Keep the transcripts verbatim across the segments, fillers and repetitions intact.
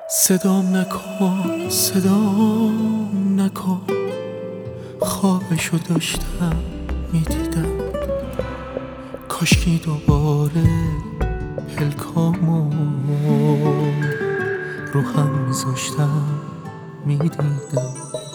صدام نکن صدام نکن، خوابشو داشتم میدیدم، کاشکی دوباره پلکامو رو هم میذاشتم میدیدم.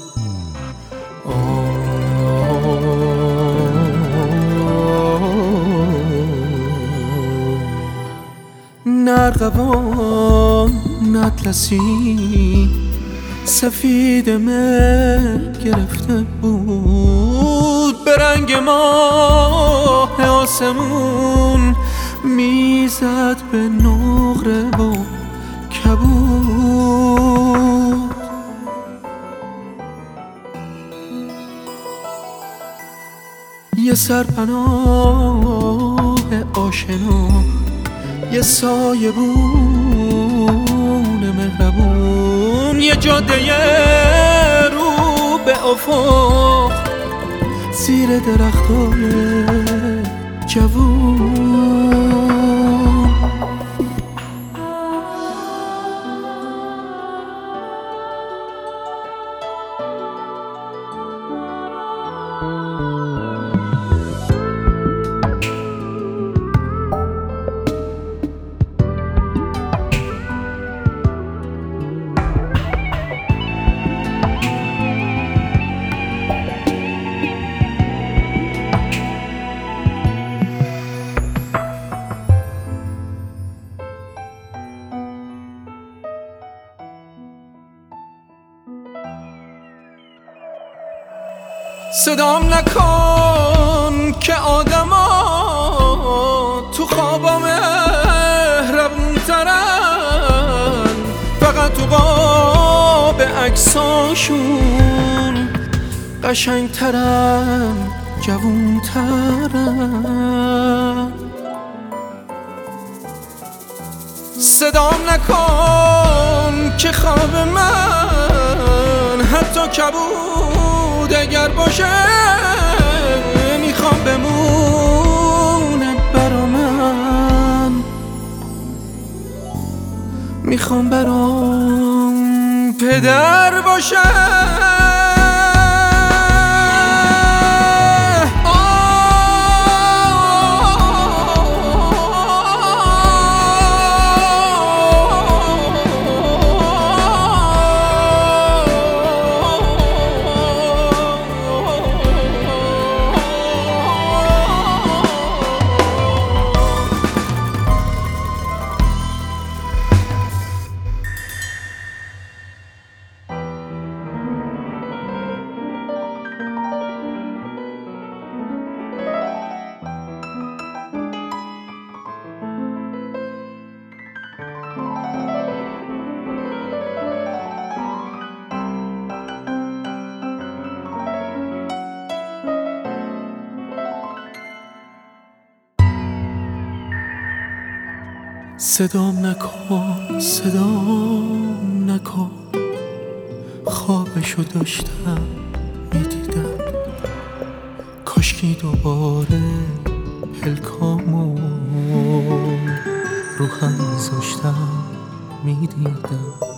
نرقبان اطلسی سفید مه گرفته بود، به رنگ ماه آسمون میزد به نقره و کبود. یه سرپناه آشنا، یه سایه بون مهربون، یه جاده رو به افق زیر درختای جوون. صدام نکن که آدما تو خوابا مهربون ترن، فقط تو قاب عکساشون قشنگ ترن، جوون ترن. صدام نکن که خواب من حتی کبود اگر باشه میخوام بمونه برا من، میخوام برام پدر باشه. صدام نکن صدام نکن، خوابشو داشتم میدیدم، کاشکی دوباره پلکامو رو هم میذاشتم میدیدم.